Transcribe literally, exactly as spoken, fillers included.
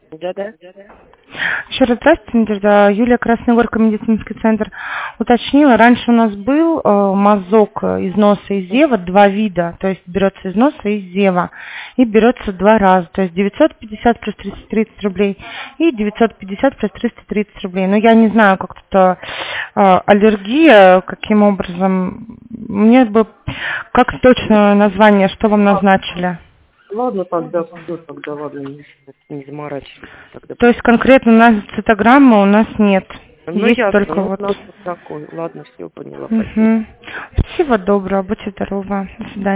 Да-да. Еще раз здравствуйте, Надежда. Юлия, Красногорка, медицинский центр. Уточнила, раньше у нас был э, мазок из носа и зева, два вида, то есть берется из носа и из зева, и берется два раза, то есть девятьсот пятьдесят плюс триста тридцать рублей и девятьсот пятьдесят плюс триста тридцать рублей. Но я не знаю, как тут э, аллергия, каким образом, мне бы, как точное название, что вам назначили? Ладно, тогда все, тогда ладно, не, не заморачивайтесь тогда. То есть конкретно у нас цитограммы у нас нет. Ну, Есть ясно, только вот вот. у нас вот такой. Ладно, все, поняла. Угу. Всего доброго, будьте здоровы. До свидания.